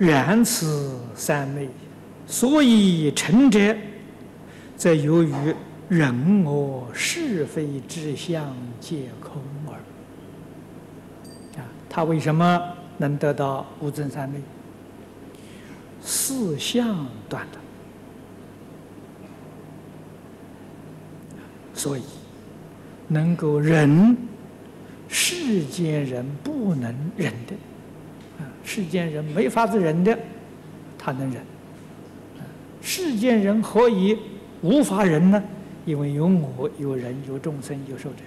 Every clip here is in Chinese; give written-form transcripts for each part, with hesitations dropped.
然此三昧，所以成者，则由于人我是非之相皆空耳。他为什么能得到无增三昧？四相断的，所以能够忍世间人不能忍的，世间人没法子忍的，他能忍。世间人何以无法忍呢？因为有我、有人、有众生、有寿者，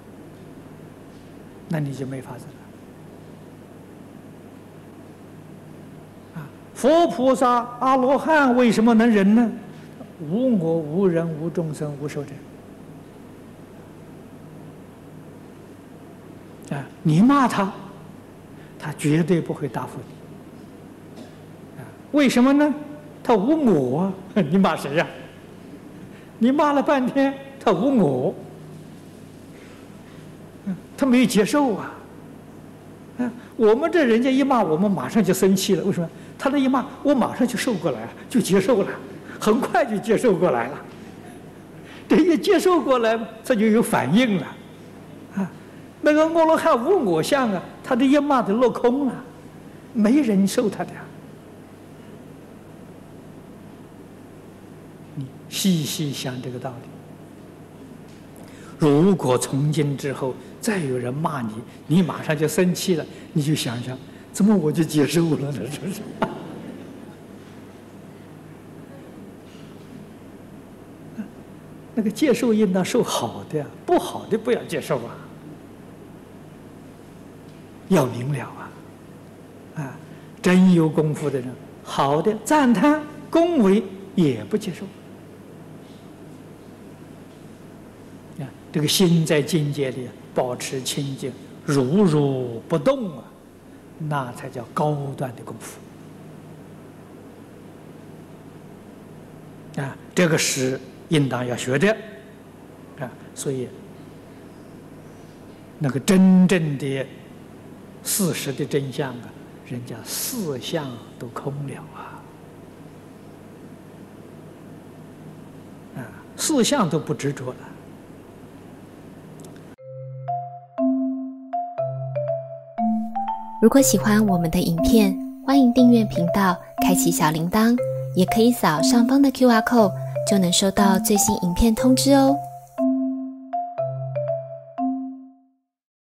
那你就没法子了。佛菩萨、阿罗汉为什么能忍呢？无我、无人、无众生、无寿者。你骂他，他绝对不会答复你。为什么呢？他无我，你骂谁呀？你骂了半天，他无我，他没有接受啊。我们这人家一骂我们，马上就生气了。为什么？他那一骂，我马上就受过来了，就接受了，很快就接受过来了。这一接受过来，这就有反应了。那个阿罗汉无我相啊，他的一骂就落空了，没人受他的。你细细想这个道理。如果从今之后再有人骂你，你马上就生气了，你就想想，怎么我就接受了呢？是不是？那个接受应当受好的，不好的不要接受啊。要明了真有功夫的人，好的赞叹恭维也不接受。这个心在境界里保持清净，如如不动那才叫高端的功夫。这个是应当要学的所以那个真正的事实的真相人家四相都空了四相都不执着了。 如果喜欢我们的影片，欢迎订阅频道，开启小铃铛，也可以扫上方的 QR code，就能收到最新影片通知哦。